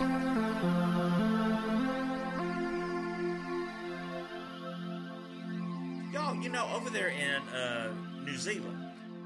Y'all, over there in New Zealand,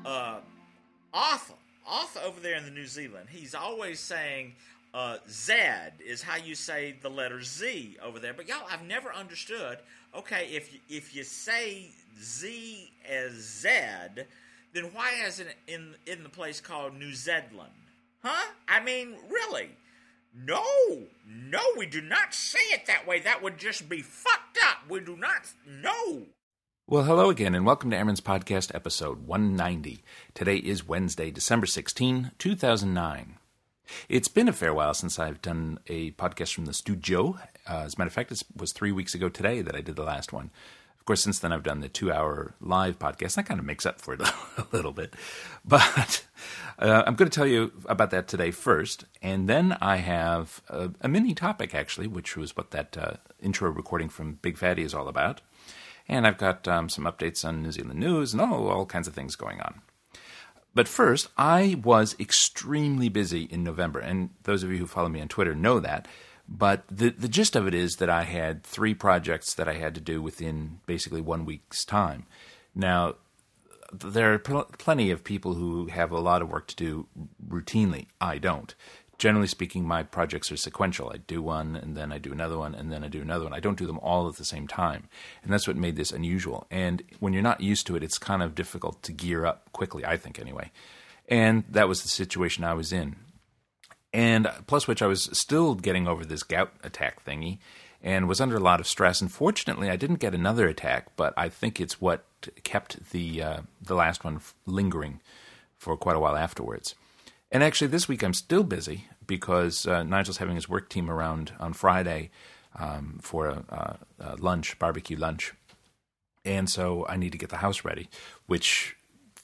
Arthur over there in the New Zealand, he's always saying Zed is how you say the letter Z over there. But y'all, I've never understood. Okay, if you say Z as Zed, then why isn't it in the place called New Zealand? Huh? I mean, really? No, we do not say it that way. That would just be fucked up. We do not. No. Well, hello again, and welcome to Aaron's Podcast, episode 190. Today is Wednesday, December 16, 2009. It's been a fair while since I've done a podcast from the studio. As a matter of fact, it was 3 weeks ago today that I did the last one. Of course, since then I've done the 2-hour live podcast. That kind of makes up for it a little bit. But I'm going to tell you about that today first. And then I have a mini topic, actually, which was what that intro recording from Big Fatty is all about. And I've got some updates on New Zealand news and all kinds of things going on. But first, I was extremely busy in November. And those of you who follow me on Twitter know that. But the gist of it is that I had 3 projects that I had to do within basically 1 week's time. Now, there are plenty of people who have a lot of work to do routinely. I don't. Generally speaking, my projects are sequential. I do one, and then I do another one, and then I do another one. I don't do them all at the same time. And that's what made this unusual. And when you're not used to it, it's kind of difficult to gear up quickly, I think anyway. And that was the situation I was in. And plus which I was still getting over this gout attack thingy and was under a lot of stress. And fortunately, I didn't get another attack, but I think it's what kept the last one lingering for quite a while afterwards. And actually, this week I'm still busy because Nigel's having his work team around on Friday for a lunch, barbecue lunch. And so I need to get the house ready, which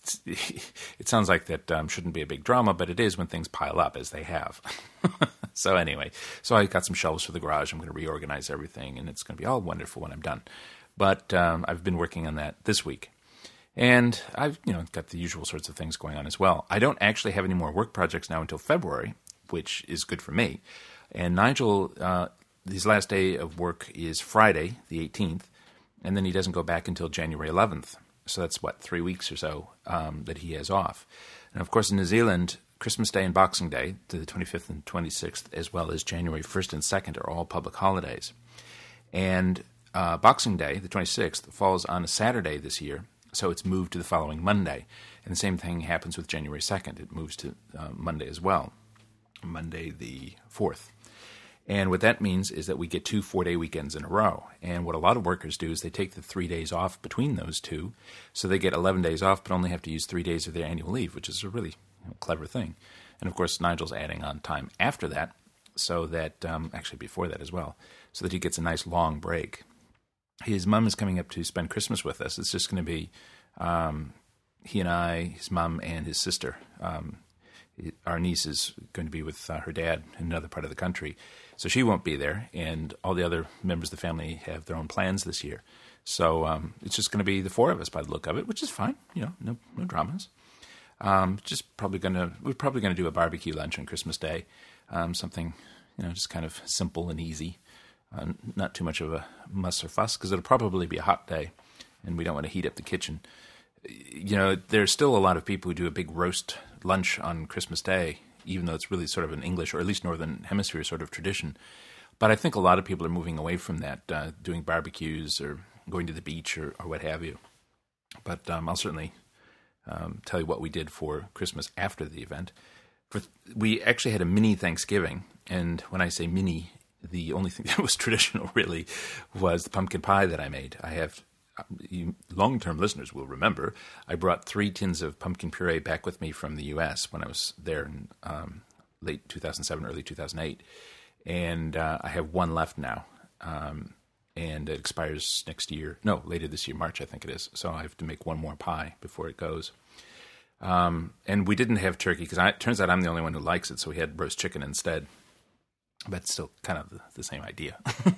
it sounds like that shouldn't be a big drama, but it is when things pile up, as they have. So anyway, I got some shelves for the garage. I'm going to reorganize everything, and it's going to be all wonderful when I'm done. But I've been working on that this week. And I've got the usual sorts of things going on as well. I don't actually have any more work projects now until February, which is good for me. And Nigel, his last day of work is Friday, the 18th, and then he doesn't go back until January 11th. So that's, 3 weeks or so that he has off. And of course, in New Zealand, Christmas Day and Boxing Day, the 25th and 26th, as well as January 1st and 2nd, are all public holidays. And Boxing Day, the 26th, falls on a Saturday this year, so it's moved to the following Monday. And the same thing happens with January 2nd. It moves to Monday as well, Monday the 4th. And what that means is that we get 2 4-day weekends in a row. And what a lot of workers do is they take the 3 days off between those two, so they get 11 days off but only have to use 3 days of their annual leave, which is a really clever thing. And of course, Nigel's adding on time after that, so that, actually before that as well, so that he gets a nice long break. His mom is coming up to spend Christmas with us. It's just going to be he and I, his mom, and his sister. Our niece is going to be with her dad in another part of the country, so she won't be there, and all the other members of the family have their own plans this year. So it's just going to be the 4 of us by the look of it, which is fine. No dramas. We're probably going to do a barbecue lunch on Christmas Day, something just kind of simple and easy. Not too much of a muss or fuss, because it'll probably be a hot day, and we don't want to heat up the kitchen. There's still a lot of people who do a big roast lunch on Christmas Day, even though it's really sort of an English, or at least Northern Hemisphere sort of tradition. But I think a lot of people are moving away from that, doing barbecues or going to the beach or what have you. But I'll certainly tell you what we did for Christmas after the event. We actually had a mini Thanksgiving, and when I say mini, the only thing that was traditional, really, was the pumpkin pie that I made. I have, long-term listeners will remember, I brought 3 tins of pumpkin puree back with me from the U.S. when I was there in late 2007, early 2008. And I have 1 left now. And it expires later this year, March, I think it is. So I have to make 1 more pie before it goes. And we didn't have turkey, because it turns out I'm the only one who likes it, so we had roast chicken instead. But still kind of the same idea.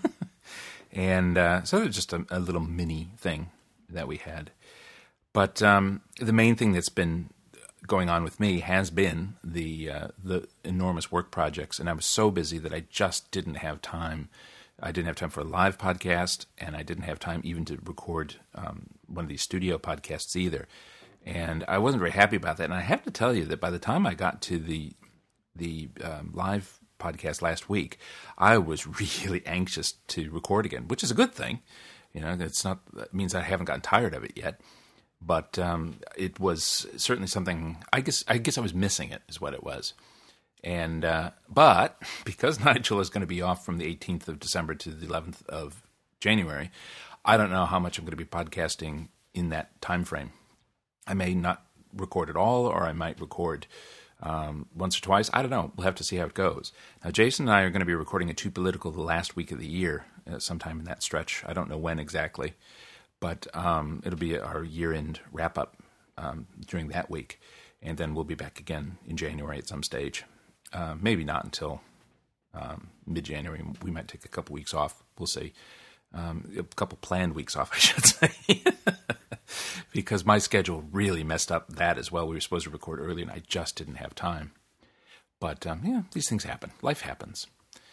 And so it was just a little mini thing that we had. But the main thing that's been going on with me has been the enormous work projects, and I was so busy that I just didn't have time. I didn't have time for a live podcast, and I didn't have time even to record one of these studio podcasts either. And I wasn't very happy about that. And I have to tell you that by the time I got to the live podcast last week, I was really anxious to record again, which is a good thing. It means I haven't gotten tired of it yet. But it was certainly something. I guess I was missing it, is what it was. And but because Nigel is going to be off from the 18th of December to the 11th of January, I don't know how much I'm going to be podcasting in that time frame. I may not record at all, or I might record once or twice. I don't know. We'll have to see how it goes. Now, Jason and I are going to be recording a Too Political the last week of the year, sometime in that stretch. I don't know when exactly, but it'll be our year-end wrap-up during that week, and then we'll be back again in January at some stage. Maybe not until mid-January. We might take a couple weeks off. We'll see. A couple planned weeks off, I should say. Because my schedule really messed up that as well. We were supposed to record early, and I just didn't have time. But, these things happen. Life happens.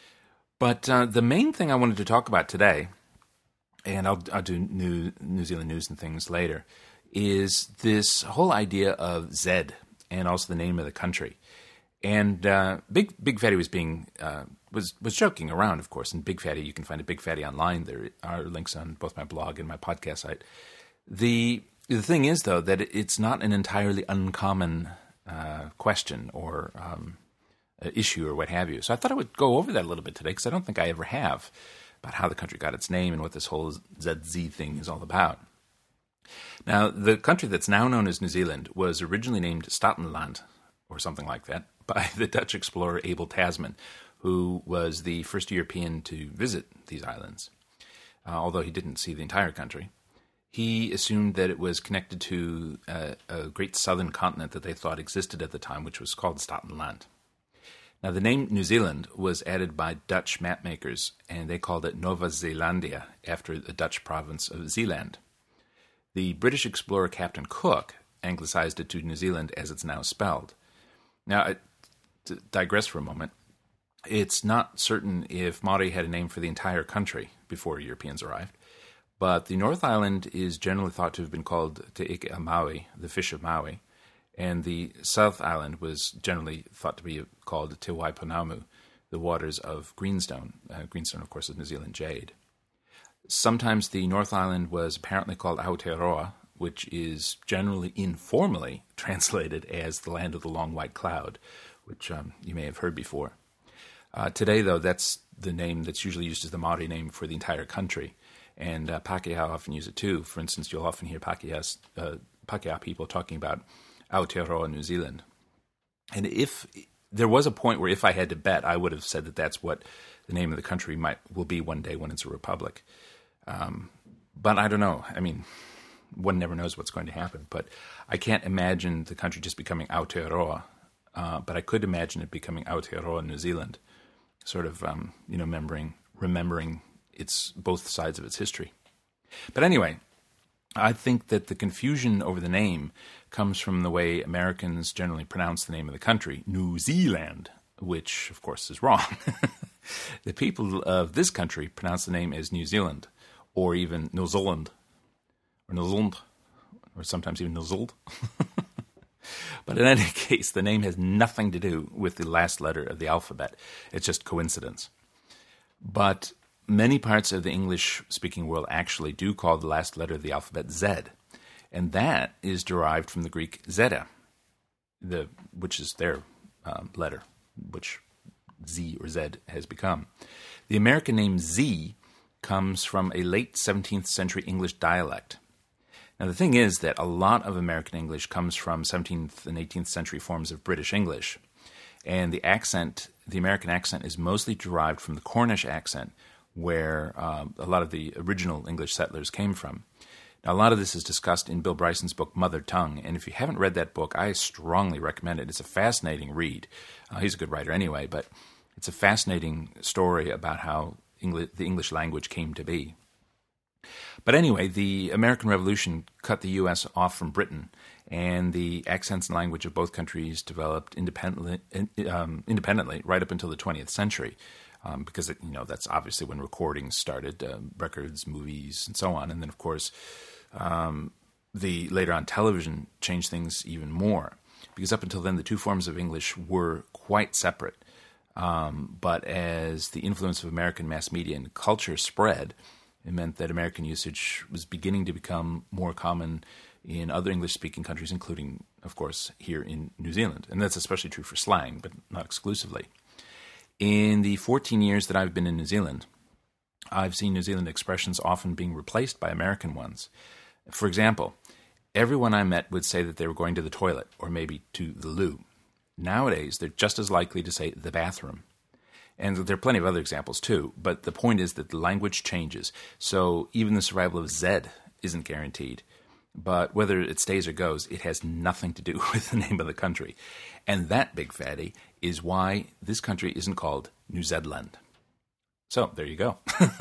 But the main thing I wanted to talk about today, and I'll do New Zealand news and things later, is this whole idea of Z, and also the name of the country. And Big Fatty was joking around, of course. And Big Fatty, you can find a Big Fatty online. There are links on both my blog and my podcast site. The thing is, though, that it's not an entirely uncommon question or issue or what have you. So I thought I would go over that a little bit today, because I don't think I ever have, about how the country got its name and what this whole ZZ thing is all about. Now, the country that's now known as New Zealand was originally named Statenland, or something like that, by the Dutch explorer Abel Tasman, who was the first European to visit these islands, although he didn't see the entire country. He assumed that it was connected to a great southern continent that they thought existed at the time, which was called Statenland. Now, the name New Zealand was added by Dutch mapmakers, and they called it Nova Zeelandia, after the Dutch province of Zeeland. The British explorer Captain Cook anglicized it to New Zealand as it's now spelled. Now, to digress for a moment, it's not certain if Maori had a name for the entire country before Europeans arrived, but the North Island is generally thought to have been called Te Ike a Maui, the fish of Maui, and the South Island was generally thought to be called Te Waiponamu, the waters of Greenstone. Greenstone, of course, is New Zealand jade. Sometimes the North Island was apparently called Aotearoa, which is generally informally translated as the land of the long white cloud, which you may have heard before. Today, though, that's the name that's usually used as the Maori name for the entire country. And Pākehā often use it too. For instance, you'll often hear Pākehā people talking about Aotearoa, New Zealand. And if there was a point where if I had to bet, I would have said that that's what the name of the country will be one day when it's a republic. But I don't know. I mean, one never knows what's going to happen. But I can't imagine the country just becoming Aotearoa. But I could imagine it becoming Aotearoa, New Zealand, sort of, remembering its both sides of its history. But anyway, I think that the confusion over the name comes from the way Americans generally pronounce the name of the country, New Zealand, which, of course, is wrong. The people of this country pronounce the name as New Zealand, or even New Zealand, or New Zealand, or sometimes even New Zealand. But in any case, the name has nothing to do with the last letter of the alphabet. It's just coincidence. But many parts of the English-speaking world actually do call the last letter of the alphabet Z, and that is derived from the Greek zeta, which is their letter, which Z or Z has become. The American name Z comes from a late 17th century English dialect. Now, the thing is that a lot of American English comes from 17th and 18th century forms of British English, and the American accent is mostly derived from the Cornish accent, where a lot of the original English settlers came from. Now, a lot of this is discussed in Bill Bryson's book, Mother Tongue, and if you haven't read that book, I strongly recommend it. It's a fascinating read. He's a good writer anyway, but it's a fascinating story about how the English language came to be. But anyway, the American Revolution cut the U.S. off from Britain, and the accents and language of both countries developed independently right up until the 20th century, because that's obviously when recordings started, records, movies, and so on. And then, of course, the later on television changed things even more, because up until then the two forms of English were quite separate. But as the influence of American mass media and culture spread, it meant that American usage was beginning to become more common in other English-speaking countries, including, of course, here in New Zealand. And that's especially true for slang, but not exclusively. In the 14 years that I've been in New Zealand, I've seen New Zealand expressions often being replaced by American ones. For example, everyone I met would say that they were going to the toilet or maybe to the loo. Nowadays, they're just as likely to say the bathroom. And there are plenty of other examples too, but the point is that the language changes. So even the survival of Z isn't guaranteed. But whether it stays or goes, it has nothing to do with the name of the country. And that, big fatty, is why this country isn't called New Zealand. So there you go.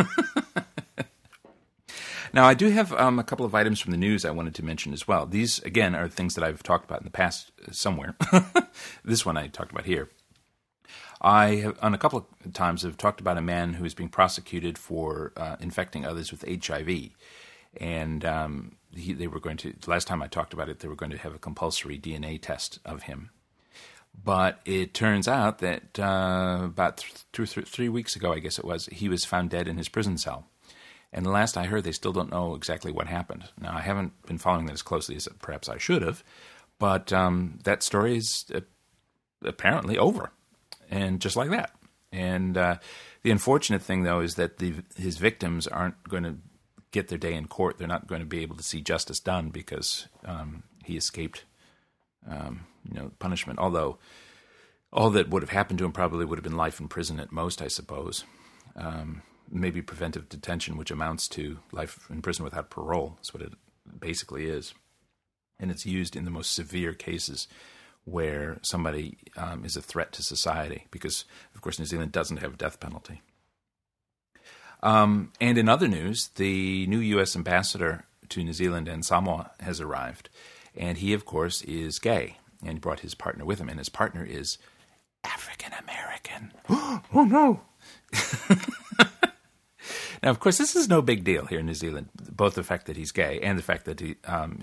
Now, I do have a couple of items from the news I wanted to mention as well. These, again, are things that I've talked about in the past somewhere. This one I talked about here. I have, on a couple of times, have talked about a man who is being prosecuted for infecting others with HIV. And they were going to, the last time I talked about it, they were going to have a compulsory DNA test of him. But it turns out that about 3 weeks ago, I guess it was, he was found dead in his prison cell. And the last I heard, they still don't know exactly what happened. Now, I haven't been following that as closely as perhaps I should have, but that story is apparently over, and just like that. And the unfortunate thing, though, is that his victims aren't going to get their day in court. They're not going to be able to see justice done because he escaped punishment. Although all that would have happened to him probably would have been life in prison at most, I suppose. Maybe preventive detention, which amounts to life in prison without parole. That's what it basically is. And it's used in the most severe cases where somebody is a threat to society because, of course, New Zealand doesn't have a death penalty. And in other news, the new U.S. ambassador to New Zealand and Samoa has arrived. And he, of course, is gay. And he brought his partner with him. And his partner is African-American. Oh, no! Now, of course, this is no big deal here in New Zealand. Both the fact that he's gay and the fact that he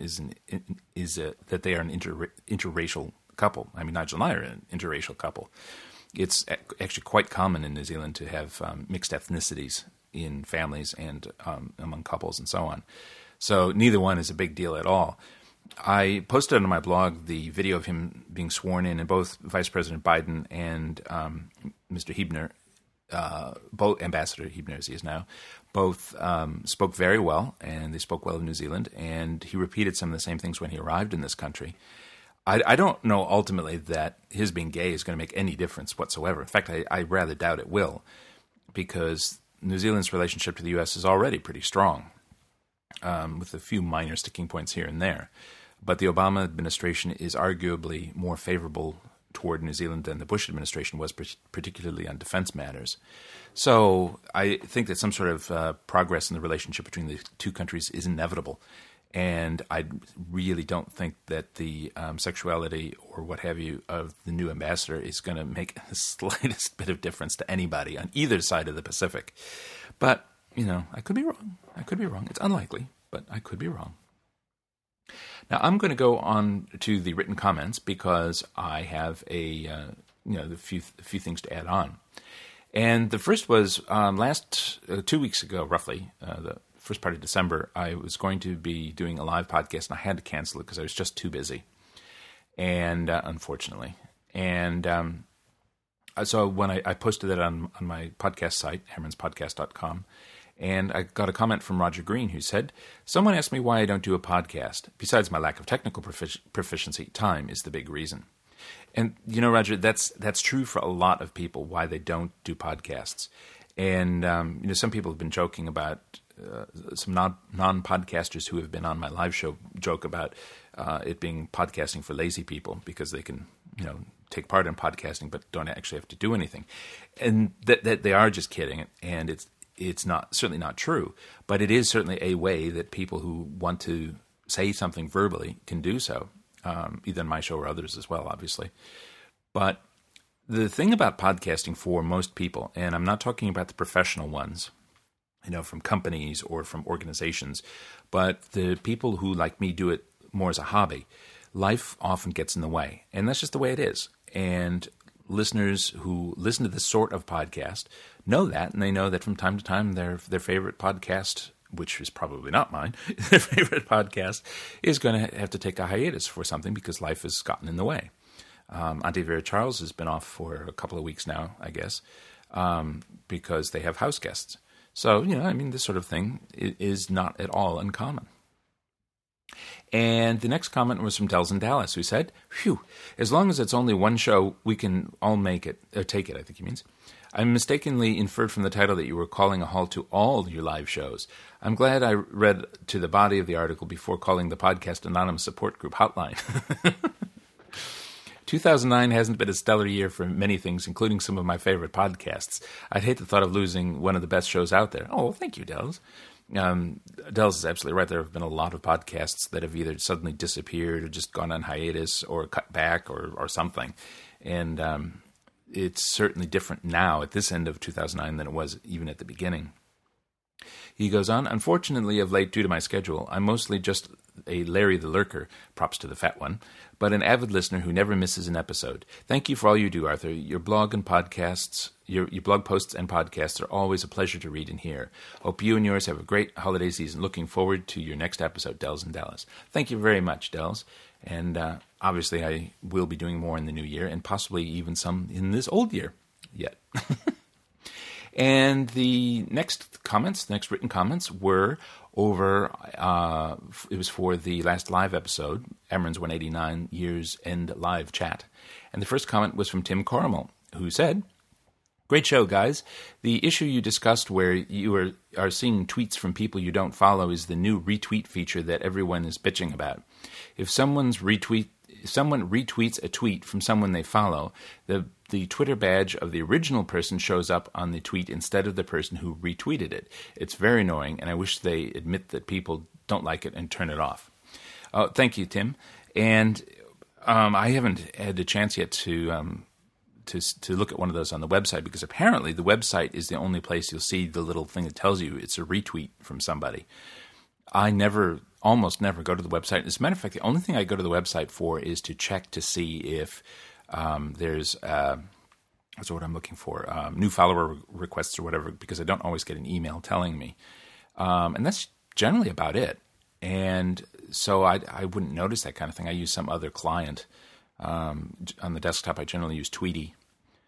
that they are an interracial couple. I mean, Nigel and I are an interracial couple. It's actually quite common in New Zealand to have mixed ethnicities in families and among couples and so on. So neither one is a big deal at all. I posted on my blog the video of him being sworn in, and both Vice President Biden and Mr. Huebner, both Ambassador Huebner as he is now, both spoke very well, and they spoke well of New Zealand, and he repeated some of the same things when he arrived in this country. I don't know ultimately that his being gay is going to make any difference whatsoever. In fact, I rather doubt it will, because New Zealand's relationship to the U.S. is already pretty strong, with a few minor sticking points here and there. But the Obama administration is arguably more favorable toward New Zealand than the Bush administration was, particularly on defense matters. So I think that some sort of progress in the relationship between the two countries is inevitable. And I really don't think that the sexuality or what have you of the new ambassador is going to make the slightest bit of difference to anybody on either side of the Pacific. But, I could be wrong. It's unlikely, but I could be wrong. Now, I'm going to go on to the written comments because I have a few things to add on. And the first was 2 weeks ago, roughly, the first part of December, I was going to be doing a live podcast, and I had to cancel it because I was just too busy, and unfortunately. And so when I posted that on my podcast site, hermanspodcast.com, and I got a comment from Roger Green who said, "Someone asked me why I don't do a podcast. Besides my lack of technical proficiency, time is the big reason." And, Roger, that's true for a lot of people, why they don't do podcasts. And, some people have been joking about, some non-podcasters who have been on my live show joke about it being podcasting for lazy people because they can, take part in podcasting but don't actually have to do anything. And that they are just kidding, and it's certainly not true, but it is certainly a way that people who want to say something verbally can do so. either on my show or others as well, obviously. But the thing about podcasting for most people, and I'm not talking about the professional ones, from companies or from organizations, but the people who, like me, do it more as a hobby, life often gets in the way. And that's just the way it is. And listeners who listen to this sort of podcast know that, and they know that from time to time their favorite podcast, which is probably not mine, their favorite podcast is going to have to take a hiatus for something because life has gotten in the way. Auntie Vera Charles has been off for a couple of weeks now, I guess, because they have house guests. So, this sort of thing is not at all uncommon. And the next comment was from Dels in Dallas, who said, "Phew, as long as it's only one show, we can all make it, or take it, I think he means. I mistakenly inferred from the title that you were calling a halt to all your live shows. I'm glad I read to the body of the article before calling the podcast Anonymous Support Group Hotline." 2009 hasn't been a stellar year for many things, including some of my favorite podcasts. I'd hate the thought of losing one of the best shows out there. Oh, well, thank you, Dels. Dels is absolutely right. There have been a lot of podcasts that have either suddenly disappeared or just gone on hiatus or cut back or something. And it's certainly different now at this end of 2009 than it was even at the beginning. He goes on, "Unfortunately, of late, due to my schedule, I'm mostly just a Larry the Lurker, props to the fat one, but an avid listener who never misses an episode. Thank you for all you do, Arthur. Your blog and podcasts, your blog posts and podcasts are always a pleasure to read and hear. Hope you and yours have a great holiday season. Looking forward to your next episode, Dels in Dallas." Thank you very much, Dels. And obviously, I will be doing more in the new year, and possibly even some in this old year yet. And the next written comments were over, it was for the last live episode, Emran's 189 Year's End Live Chat. And the first comment was from Tim Cormel, who said, "Great show, guys. The issue you discussed where you are seeing tweets from people you don't follow is the new retweet feature that everyone is bitching about. If someone retweets a tweet from someone they follow, the Twitter badge of the original person shows up on the tweet instead of the person who retweeted it. It's very annoying, and I wish they admit that people don't like it and turn it off." Thank you, Tim. And I haven't had a chance yet to look at one of those on the website, because apparently the website is the only place you'll see the little thing that tells you it's a retweet from somebody. I almost never go to the website. As a matter of fact, the only thing I go to the website for is to check to see if there's that's what I'm looking for, new follower requests or whatever, because I don't always get an email telling me. And that's generally about it. And so I wouldn't notice that kind of thing. I use some other client. On the desktop, I generally use Tweety.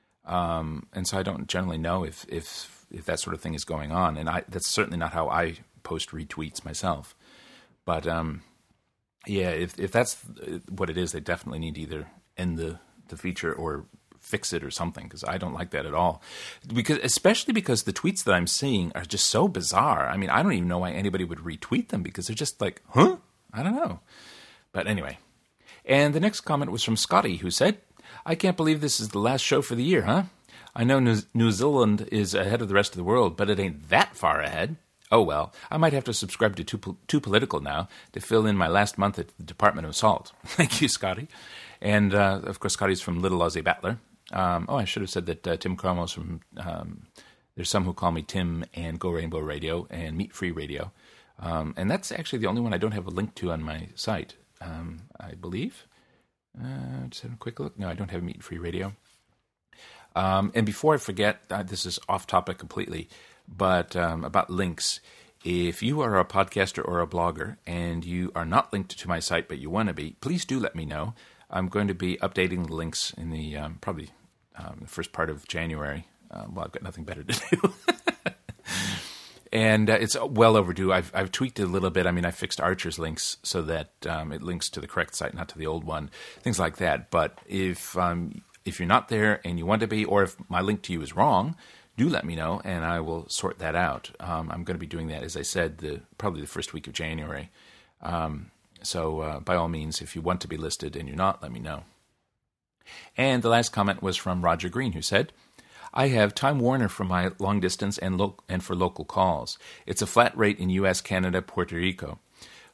And so I don't generally know if that sort of thing is going on. And that's certainly not how I post retweets myself. But yeah, if that's what it is, they definitely need to either end the feature or fix it or something, because I don't like that at all. Especially because the tweets that I'm seeing are just so bizarre. I mean, I don't even know why anybody would retweet them, because they're just like, huh? I don't know. But anyway. And the next comment was from Scotty, who said, "I can't believe this is the last show for the year, huh? I know New Zealand is ahead of the rest of the world, but it ain't that far ahead. Oh well, I might have to subscribe to Too Political now to fill in my last month at the Department of Salt." Thank you, Scotty. And, of course, Scotty's from Little Aussie Battler. I should have said that Tim Cromwell's from, there's some who call me Tim and Go Rainbow Radio and Meat Free Radio. And that's actually the only one I don't have a link to on my site, I believe. Just have a quick look. No, I don't have Meat Free Radio. And before I forget, this is off topic completely, but about links. If you are a podcaster or a blogger and you are not linked to my site but you want to be, please do let me know. I'm going to be updating the links in the probably the first part of January. Well, I've got nothing better to do. And it's well overdue. I've tweaked it a little bit. I mean, I fixed Archer's links so that it links to the correct site, not to the old one, things like that. But if you're not there and you want to be, or if my link to you is wrong, do let me know, and I will sort that out. I'm going to be doing that, as I said, probably the first week of January. So by all means, if you want to be listed and you're not, let me know. And the last comment was from Roger Green, who said, "I have Time Warner for my long distance and for local calls. It's a flat rate in U.S., Canada, Puerto Rico.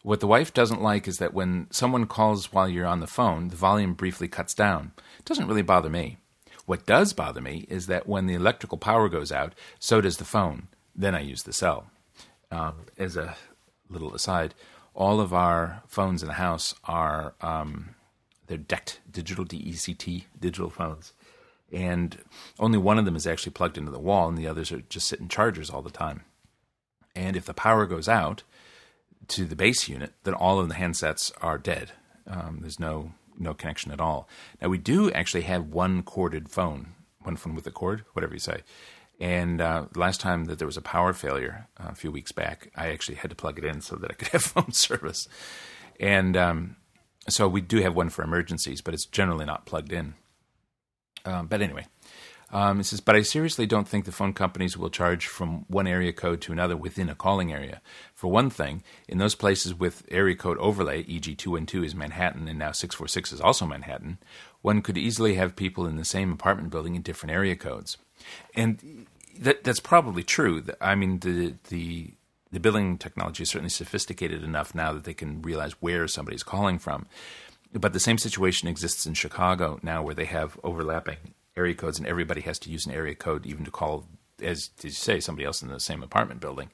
What the wife doesn't like is that when someone calls while you're on the phone, the volume briefly cuts down. It doesn't really bother me. What does bother me is that when the electrical power goes out, so does the phone. Then I use the cell. As a little aside, all of our phones in the house are they're DECT, digital, D-E-C-T, digital phones. And only one of them is actually plugged into the wall, and the others are just sitting chargers all the time. And if the power goes out to the base unit, then all of the handsets are dead. There's no connection at all. Now, we do actually have one corded phone, one phone with a cord, whatever you say. And last time that there was a power failure a few weeks back, I actually had to plug it in so that I could have phone service. And so we do have one for emergencies, but it's generally not plugged in. But anyway, it says, but I seriously don't think the phone companies will charge from one area code to another within a calling area. For one thing, in those places with area code overlay, e.g. 212 is Manhattan and now 646 is also Manhattan, one could easily have people in the same apartment building in different area codes. And that's probably true. I mean, the billing technology is certainly sophisticated enough now that they can realize where somebody's calling from. But the same situation exists in Chicago now, where they have overlapping area codes, and everybody has to use an area code even to call, as you say, somebody else in the same apartment building.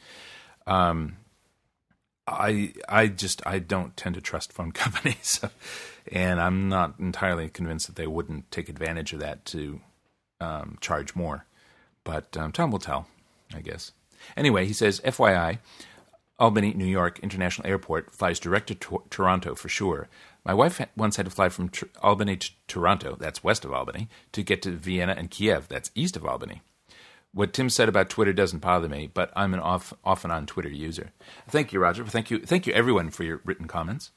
I don't tend to trust phone companies, and I'm not entirely convinced that they wouldn't take advantage of that to charge more. But time will tell, I guess. Anyway, he says, FYI, Albany, New York International Airport flies direct to Toronto for sure. My wife once had to fly from Albany to Toronto, that's west of Albany, to get to Vienna and Kiev, that's east of Albany. What Tim said about Twitter doesn't bother me, but I'm an off and on Twitter user. Thank you, Roger. Thank you everyone for your written comments.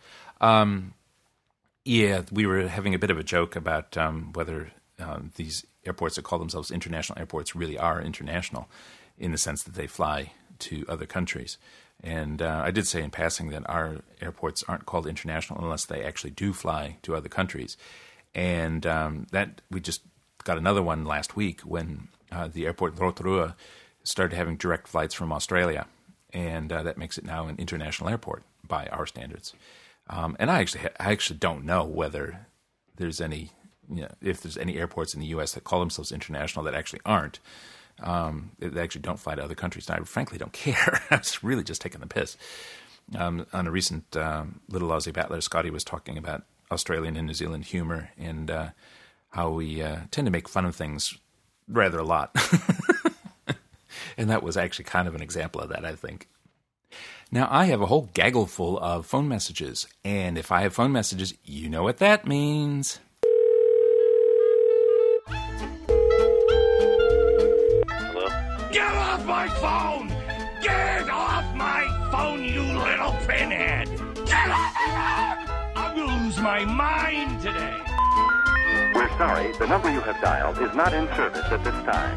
Yeah, we were having a bit of a joke about whether these airports that call themselves international airports really are international in the sense that they fly to other countries. And I did say in passing that our airports aren't called international unless they actually do fly to other countries. And that we just got another one last week when the airport Rotorua started having direct flights from Australia. And that makes it now an international airport by our standards. And I actually don't know whether there's any, if there's any airports in the U.S. that call themselves international that actually aren't. They actually don't fly to other countries. And I frankly don't care. I was really just taking the piss. On a recent Little Aussie Battler, Scotty was talking about Australian and New Zealand humor and how we tend to make fun of things rather a lot. And that was actually kind of an example of that, I think. Now, I have a whole gaggle full of phone messages. And if I have phone messages, you know what that means. Get off my phone! Get off my phone, you little pinhead! Get off my phone! I'm gonna lose my mind today! We're sorry, the number you have dialed is not in service at this time.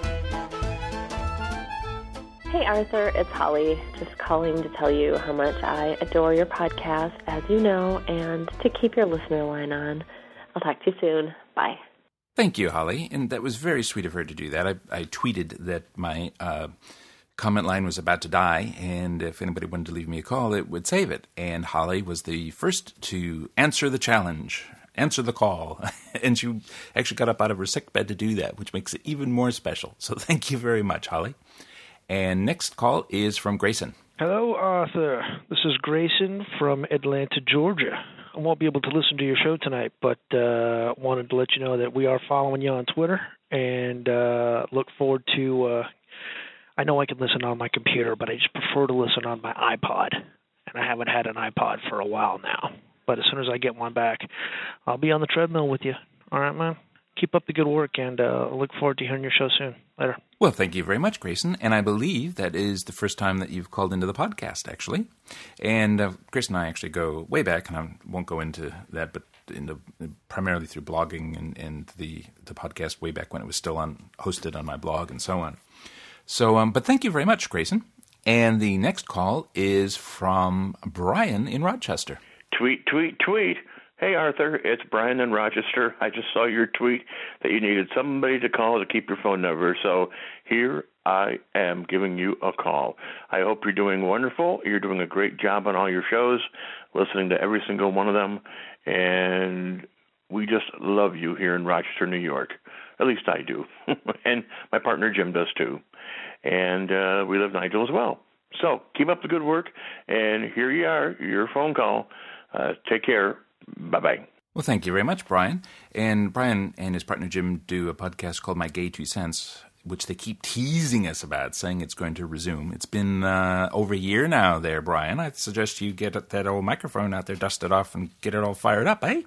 Hey Arthur, it's Holly. Just calling to tell you how much I adore your podcast, as you know, and to keep your listener line on. I'll talk to you soon. Bye. Thank you, Holly. And that was very sweet of her to do that. I tweeted that my comment line was about to die, and if anybody wanted to leave me a call, it would save it. And Holly was the first to answer the challenge, answer the call. And she actually got up out of her sick bed to do that, which makes it even more special. So thank you very much, Holly. And next call is from Grayson. Hello, Arthur. This is Grayson from Atlanta, Georgia. I won't be able to listen to your show tonight, but wanted to let you know that we are following you on Twitter and look forward to I know I can listen on my computer, but I just prefer to listen on my iPod, and I haven't had an iPod for a while now. But as soon as I get one back, I'll be on the treadmill with you. All right, man? Keep up the good work, and look forward to hearing your show soon. Later. Well, thank you very much, Grayson. And I believe that is the first time that you've called into the podcast, actually. And Grayson and I actually go way back, and I won't go into that, but primarily through blogging and the podcast way back when it was still hosted on my blog and so on. So, but thank you very much, Grayson. And the next call is from Brian in Rochester. Tweet, tweet, tweet. Hey, Arthur, it's Brian in Rochester. I just saw your tweet that you needed somebody to call to keep your phone number, so here I am giving you a call. I hope you're doing wonderful. You're doing a great job on all your shows, listening to every single one of them, and we just love you here in Rochester, New York. At least I do, and my partner Jim does too, and we love Nigel as well. So keep up the good work, and here you are, your phone call. Take care. Bye-bye. Well, thank you very much, Brian. And Brian and his partner Jim do a podcast called My Gay Two Cents, which they keep teasing us about, saying it's going to resume. It's been over a year now there, Brian. I suggest you get that old microphone out there, dust it off, and get it all fired up, eh?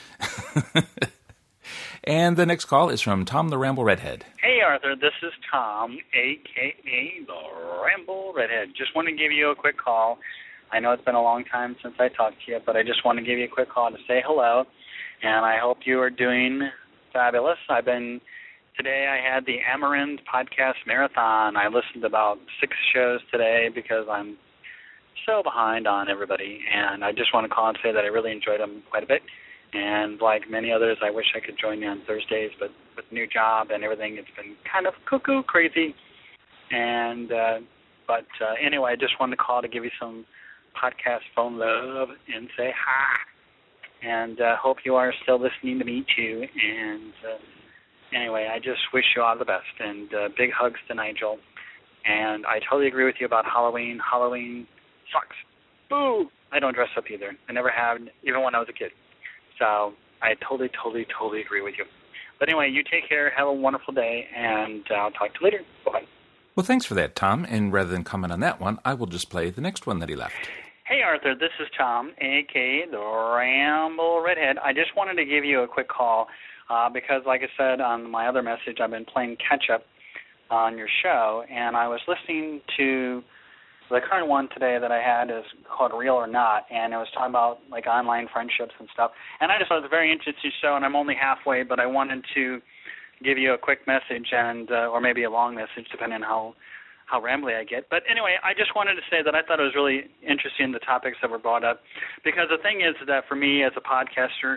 And the next call is from Tom the Ramble Redhead. Hey, Arthur, this is Tom, a.k.a. the Ramble Redhead. Just want to give you a quick call. I know it's been a long time since I talked to you, but I just want to give you a quick call to say hello, and I hope you are doing fabulous. Today I had the Amaranth Podcast Marathon. I listened to about 6 shows today because I'm so behind on everybody, and I just want to call and say that I really enjoyed them quite a bit. And like many others, I wish I could join you on Thursdays, but with the new job and everything, it's been kind of cuckoo crazy. And but anyway, I just wanted to call to give you some podcast phone love and say hi. And hope you are still listening to me too. And anyway, I just wish you all the best. And big hugs to Nigel. And I totally agree with you about Halloween. Halloween sucks. Boo! I don't dress up either. I never have, even when I was a kid. So I totally agree with you. But anyway, you take care. Have a wonderful day, and I'll talk to you later. Bye. Well, thanks for that, Tom. And rather than comment on that one, I will just play the next one that he left. Hey, Arthur, this is Tom, a.k.a. the Ramble Redhead. I just wanted to give you a quick call because, like I said on my other message, I've been playing catch-up on your show, and I was listening to the current one today that I had is called Real or Not, and it was talking about like online friendships and stuff. And I just thought it was a very interesting show, and I'm only halfway, but I wanted to give you a quick message and or maybe a long message, depending on how rambly I get. But anyway, I just wanted to say that I thought it was really interesting, the topics that were brought up, because the thing is that for me as a podcaster,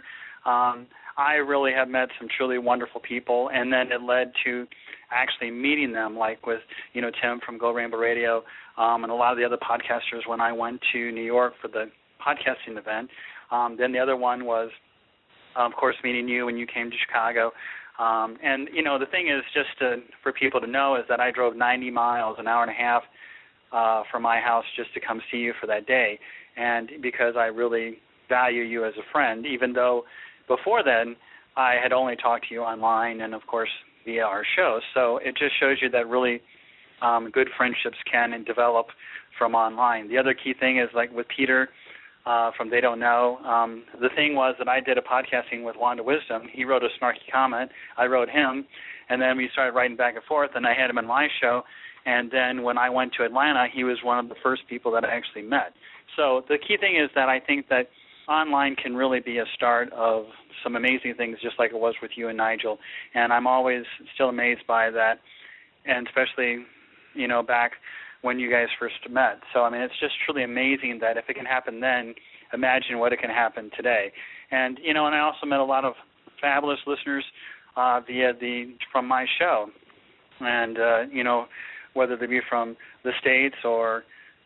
I really have met some truly wonderful people, and then it led to actually meeting them, like with, Tim from Go Rainbow Radio, and a lot of the other podcasters when I went to New York for the podcasting event. Then the other one was, of course, meeting you when you came to Chicago. And, the thing is, just for people to know, is that I drove 90 miles, an hour and a half from my house just to come see you for that day. And because I really value you as a friend, even though before then I had only talked to you online and, of course, via our show. So it just shows you that really good friendships can develop from online. The other key thing is, like with Peter from They Don't Know, the thing was that I did a podcasting with Wanda Wisdom. He wrote a snarky comment. I wrote him. And then we started writing back and forth, and I had him in my show. And then when I went to Atlanta, he was one of the first people that I actually met. So the key thing is that I think that online can really be a start of some amazing things, just like it was with you and Nigel. And I'm always still amazed by that, and especially, back when you guys first met. So, it's just truly amazing that if it can happen then, imagine what it can happen today. And, and I also met a lot of fabulous listeners from my show. And, whether they be from the States or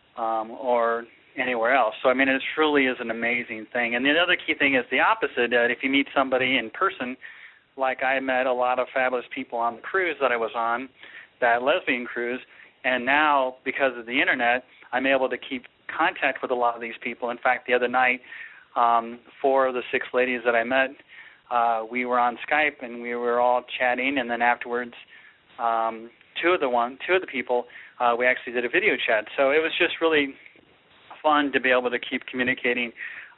anywhere else. So, it truly is an amazing thing. And the other key thing is the opposite, that if you meet somebody in person, like I met a lot of fabulous people on the cruise that I was on, that lesbian cruise, and now, because of the Internet, I'm able to keep contact with a lot of these people. In fact, the other night, 4 of the 6 ladies that I met, we were on Skype, and we were all chatting, and then afterwards, 2 of the people, we actually did a video chat. So it was just really fun to be able to keep communicating,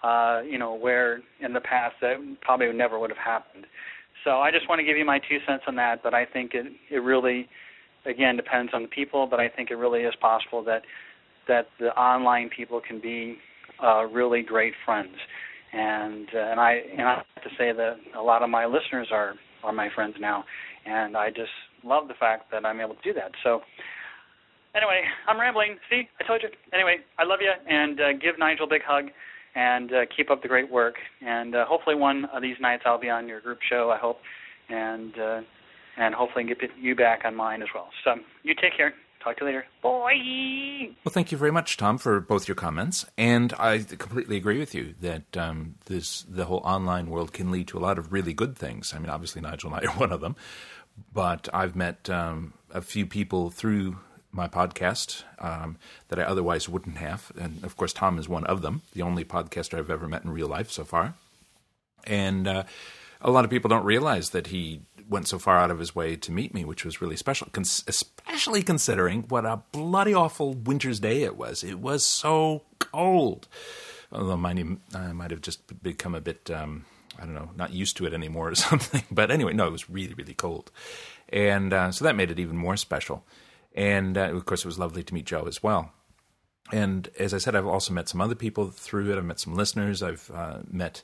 where in the past that probably never would have happened. So I just want to give you my 2 cents on that, but I think it really, again, depends on the people, but I think it really is possible that the online people can be really great friends. And I have to say that a lot of my listeners are my friends now, and I just love the fact that I'm able to do that. So anyway, I'm rambling. See, I told you. Anyway, I love you, and give Nigel a big hug, and keep up the great work. And hopefully one of these nights I'll be on your group show, I hope, and hopefully get you back on mine as well. So you take care. Talk to you later. Bye. Well, thank you very much, Tom, for both your comments. And I completely agree with you that the whole online world can lead to a lot of really good things. I mean, obviously, Nigel and I are one of them. But I've met a few people through my podcast that I otherwise wouldn't have. And, of course, Tom is one of them, the only podcaster I've ever met in real life so far. And a lot of people don't realize that he went so far out of his way to meet me, which was really special, especially considering what a bloody awful winter's day it was. It was so cold. Although I might have just become a bit, I don't know, not used to it anymore or something. But anyway, no, it was really, really cold. And so that made it even more special. And, of course, it was lovely to meet Joe as well. And as I said, I've also met some other people through it. I've met some listeners. I've met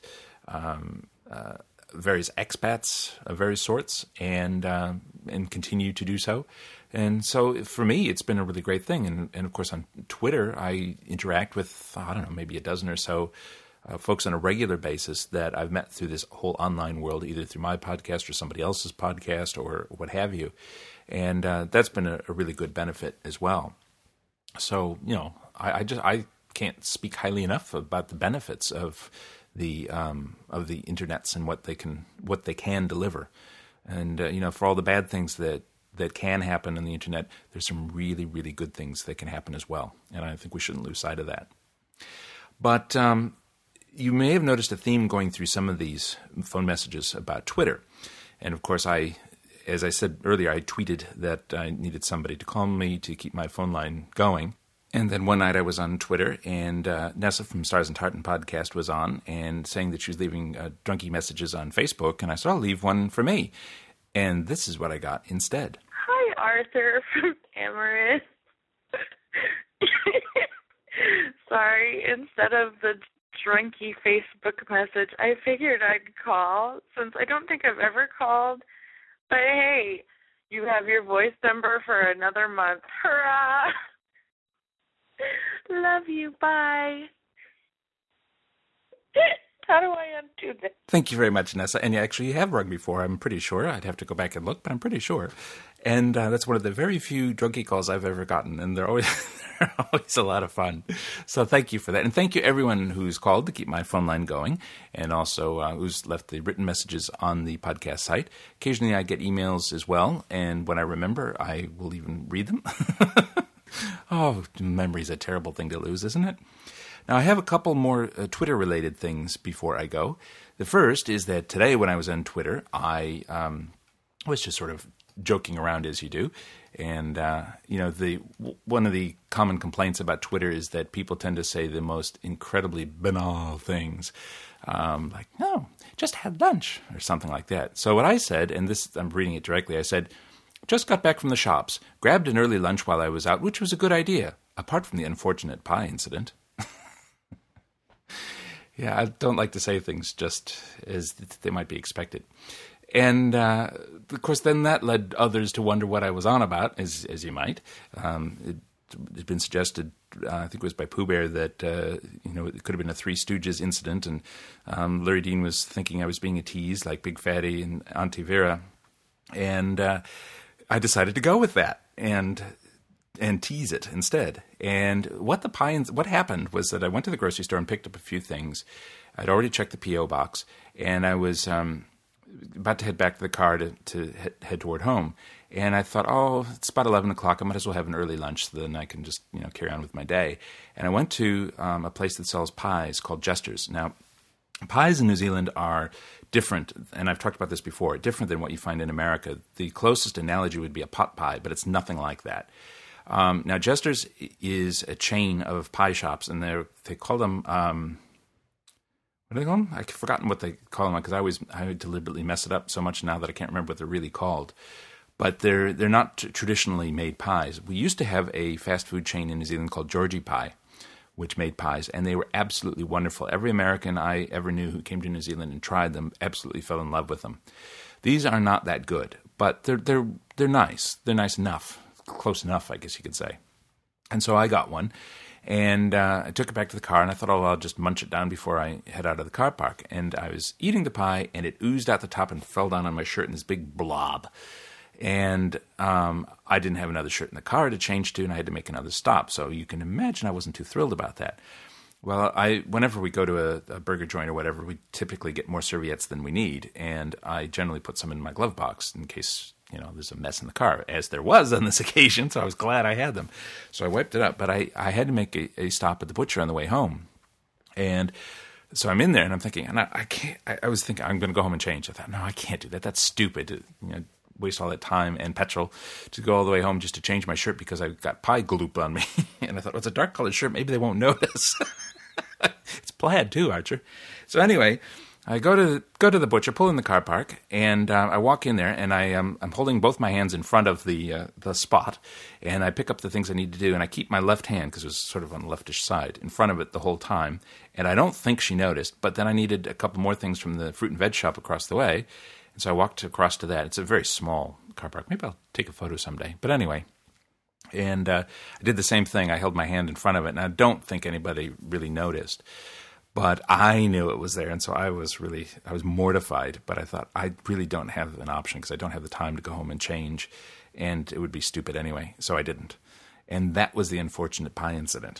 various expats of various sorts and continue to do so. And so for me, it's been a really great thing. And of course, on Twitter, I interact with, I don't know, maybe a dozen or so folks on a regular basis that I've met through this whole online world, either through my podcast or somebody else's podcast or what have you. And that's been a really good benefit as well. So, you know, I can't speak highly enough about the benefits of the internets and what they can deliver. And you know, for all the bad things that can happen on the internet, there's some really, really good things that can happen as well. And I think we shouldn't lose sight of that. But you may have noticed a theme going through some of these phone messages about Twitter. And of course, as I said earlier, I tweeted that I needed somebody to call me to keep my phone line going. And then one night I was on Twitter, and Nessa from Stars and Tartan podcast was on and saying that she was leaving drunky messages on Facebook. And I said, I'll leave one for me. And this is what I got instead. Hi, Arthur from Amaranth. Sorry, instead of the drunky Facebook message, I figured I'd call since I don't think I've ever called. But hey, you have your voice number for another month. Hurrah! Love you. Bye. How do I undo this? Thank you very much, Nessa. And actually, you have rung before, I'm pretty sure. I'd have to go back and look, but I'm pretty sure. And that's one of the very few drunky calls I've ever gotten, and they're always a lot of fun. So thank you for that. And thank you, everyone who's called to keep my phone line going, and also who's left the written messages on the podcast site. Occasionally, I get emails as well, and when I remember, I will even read them. Oh, memory's a terrible thing to lose, isn't it? Now, I have a couple more Twitter-related things before I go. The first is that today when I was on Twitter, I was just sort of joking around as you do. And, you know, one of the common complaints about Twitter is that people tend to say the most incredibly banal things, like, no, just had lunch or something like that. So what I said, and this I'm reading it directly, I said, just got back from the shops, grabbed an early lunch while I was out, which was a good idea, apart from the unfortunate pie incident. Yeah, I don't like to say things just as they might be expected. And, of course, then that led others to wonder what I was on about, as you might. It's been suggested, I think it was by Pooh Bear, that, you know, it could have been a Three Stooges incident, and Larry Dean was thinking I was being a tease, like Big Fatty and Auntie Vera. And I decided to go with that and tease it instead. And what happened was that I went to the grocery store and picked up a few things. I'd already checked the P.O. box, and I was about to head back to the car to head toward home. And I thought, oh, it's about 11 o'clock. I might as well have an early lunch so then I can just, you know, carry on with my day. And I went to a place that sells pies called Jester's. Now, pies in New Zealand are different, and I've talked about this before, different than what you find in America. The closest analogy would be a pot pie, but it's nothing like that. Now, Jester's is a chain of pie shops, and they call them, what do they call them? I've forgotten what they call them, because I deliberately mess it up so much now that I can't remember what they're really called. But they're not traditionally made pies. We used to have a fast food chain in New Zealand called Georgie Pie, which made pies, and they were absolutely wonderful. Every American I ever knew who came to New Zealand and tried them absolutely fell in love with them. These are not that good, but they're nice. They're nice enough, close enough, I guess you could say. And so I got one, And I took it back to the car, and I thought, I'll just munch it down before I head out of the car park. And I was eating the pie, and it oozed out the top and fell down on my shirt in this big blob. And I didn't have another shirt in the car to change to, and I had to make another stop. So you can imagine I wasn't too thrilled about that. Well, whenever we go to a burger joint or whatever, we typically get more serviettes than we need, and I generally put some in my glove box in case, there's a mess in the car, as there was on this occasion, so I was glad I had them. So I wiped it up, but I had to make a stop at the butcher on the way home. And so I'm in there, and I'm thinking, and I was thinking, I'm going to go home and change. I thought, no, I can't do that. That's stupid. Waste all that time and petrol to go all the way home just to change my shirt because I got pie gloop on me. And I thought, well, it's a dark colored shirt. Maybe they won't notice. It's plaid too, Archer. So anyway, I go to the butcher, pull in the car park, and I walk in there, and I'm holding both my hands in front of the spot, and I pick up the things I need to do, and I keep my left hand, because it was sort of on the leftish side, in front of it the whole time. And I don't think she noticed, but then I needed a couple more things from the fruit and veg shop across the way, and so I walked across to that. It's a very small car park. Maybe I'll take a photo someday. But anyway, and I did the same thing. I held my hand in front of it, and I don't think anybody really noticed. But I knew it was there, and so I was mortified. But I thought, I really don't have an option because I don't have the time to go home and change, and it would be stupid anyway, so I didn't. And that was the unfortunate pie incident.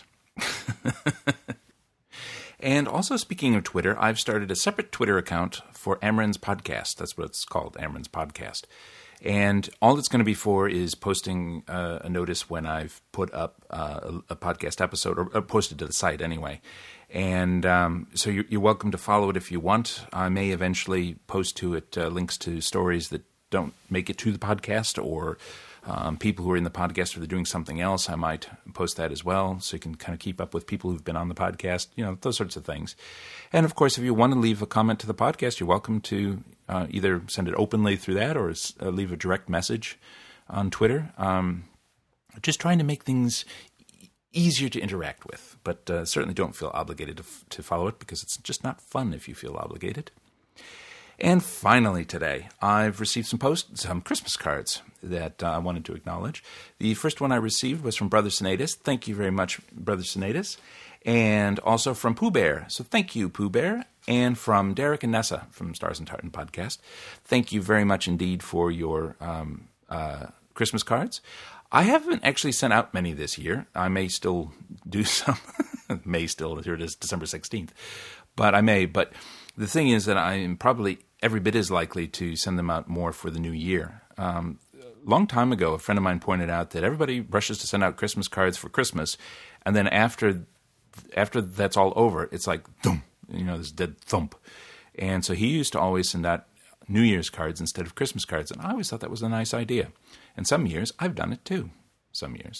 And also, speaking of Twitter, I've started a separate Twitter account for Amren's Podcast. That's what it's called, Amren's Podcast. And all it's going to be for is posting a notice when I've put up a podcast episode, or posted to the site anyway. And so you're welcome to follow it if you want. I may eventually post to it links to stories that don't make it to the podcast, or people who are in the podcast or they're doing something else. I might post that as well, so you can kind of keep up with people who've been on the podcast, those sorts of things. And of course, if you want to leave a comment to the podcast, you're welcome to either send it openly through that or leave a direct message on Twitter. Just trying to make things easier to interact with, but certainly don't feel obligated to follow it, because it's just not fun if you feel obligated. And finally today, I've received some Christmas cards that I wanted to acknowledge. The first one I received was from Brother Sinatus. Thank you very much, Brother Sinatus. And also from Pooh Bear. So thank you, Pooh Bear. And from Derek and Nessa from Stars and Tartan Podcast. Thank you very much indeed for your Christmas cards. I haven't actually sent out many this year. I may still do some. Here it is, December 16th. But I may. But the thing is that I am probably every bit as likely to send them out more for the new year. Long time ago, a friend of mine pointed out that everybody rushes to send out Christmas cards for Christmas, and then after that's all over, it's like, thump, this dead thump. And so he used to always send out New Year's cards instead of Christmas cards, and I always thought that was a nice idea. And some years, I've done it too. Some years.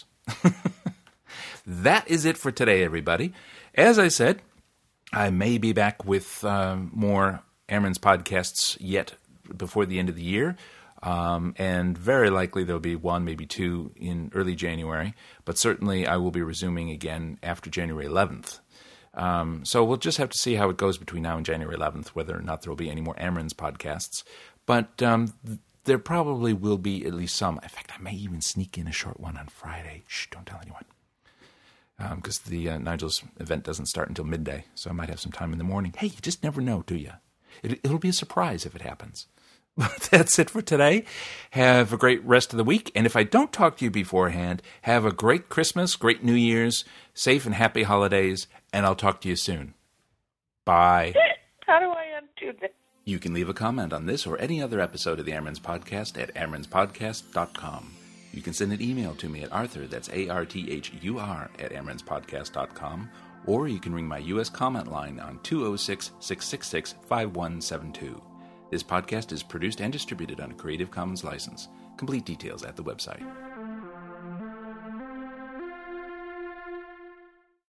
That is it for today, everybody. As I said, I may be back with more Amren's podcasts yet before the end of the year, and very likely there'll be one, maybe two in early January, but certainly I will be resuming again after January 11th. So we'll just have to see how it goes between now and January 11th, whether or not there will be any more Amren's podcasts. But there probably will be at least some. In fact, I may even sneak in a short one on Friday. Shh, don't tell anyone. Because the Nigel's event doesn't start until midday, so I might have some time in the morning. Hey, you just never know, do you? It'll be a surprise if it happens. But that's it for today. Have a great rest of the week. And if I don't talk to you beforehand, have a great Christmas, great New Year's, safe and happy holidays, and I'll talk to you soon. Bye. How do I undo this? You can leave a comment on this or any other episode of the Amren's Podcast at amrenspodcast.com. You can send an email to me at Arthur, that's ARTHUR, at amrenspodcast.com, or you can ring my U.S. comment line on 206-666-5172. This podcast is produced and distributed under Creative Commons license. Complete details at the website.